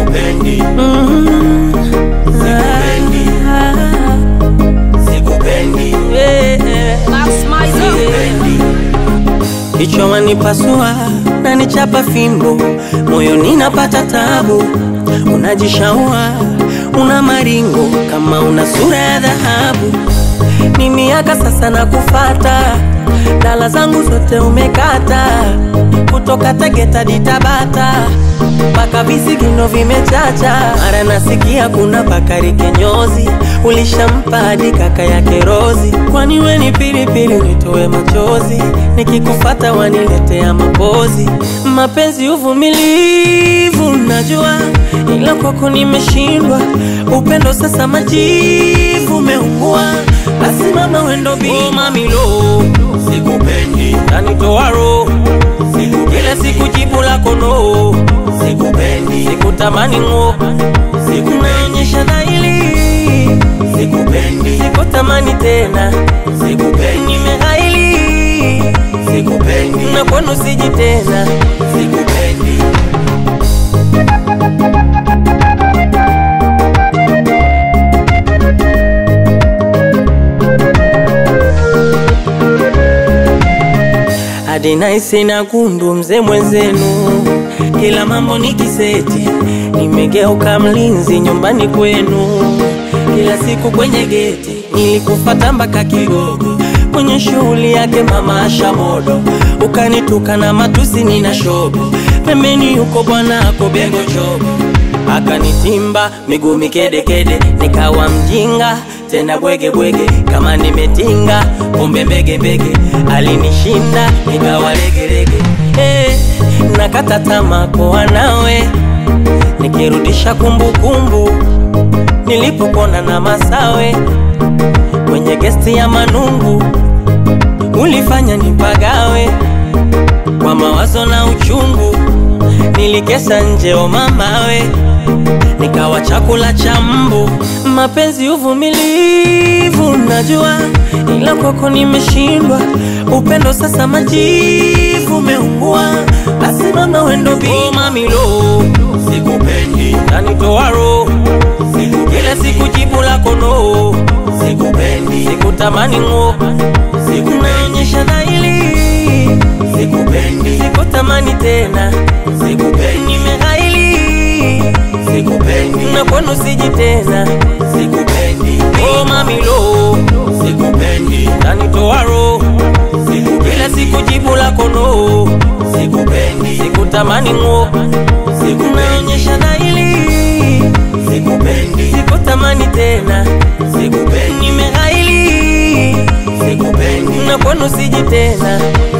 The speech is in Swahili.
sikupendi, sikupendi, kichwa wanipasua na nichapa fimbo, moyo ninapata tabu. Unajishaua, una maringo kama una sura ya dhahabu. Ni miaka sasa na kufata, dala zangu zote umekata. Kutoka Tegeta hadi Tabata, mpaka visigino vimechacha. Mara nasikia kuna Bakari Kinyozi, ulishampa hadi kaka yake Rozi. Kwani we ni pilipili nitoe machozi, nikikufata waniletea mapozi. Mapenzi uvumilivu najua, ila kwako nimeshindwa. Upendo sasa majivu umeungua, basi mama wendo bi. Oh mami lo, sikupendi, kanitoa roho. Kila siku jibu lako no, sikupendi, sikutamani ngo. Naonyesha dhahiri, sikupendi, sikutamani tena. sikupendi, Nimehaili, sikupendi, na kwenu siji tena. sikupendi. Hadi naisi na gundu mzee mwenzenu, kila mambo ni kiseti. Nimegeuka mlinzi nyumbani kwenu, kila siku kwenye geti. Nilikufata mpaka Kigogo, kwenye shughuli yake mama Asha Modo. Ukanituka na matusi nina shobo, pembeni yuko bwana ako Bengo Chobo. Akanitimba miguu mikede kede, nikawa mjinga tena bwege bwege. Kama nimetinga pombe mbege mbege, alinishinda nikawa lege lege. Nakata tamaa kwa nawe, nikirudisha kumbukumbu nilipopona na Masawe kwenye gesti ya Manungu. Ulifanya nipagawe kwa mawazo na uchungu, nilikesha nje o mamawe, nikawa chakula cha mbu. Mapenzi uvumilivu najua, ila kwako nimeshindwa. Upendo sasa majivu umeungua, basi mama wendo bi. Oh mami lo, Sikupendi, kanitoa roho. Kila siku jibu lako no, sikupendi, sikutamani ngo. Naonyesha dhahiri, sikupendi, sikutamani tena. sikupendi, Nimehaili, sikupendi, na kwenu siji tena. sikupendi, Oh mami lo, sikupendi, kanitoa roho. Kila sikupendi, siku jibu lako no, sikupendi, sikutamani ngo. Naonyesha dhahiri, sikupendi, sikutamani tena. sikupendi, Nimehaili, sikupendi, na kwenu siji tena.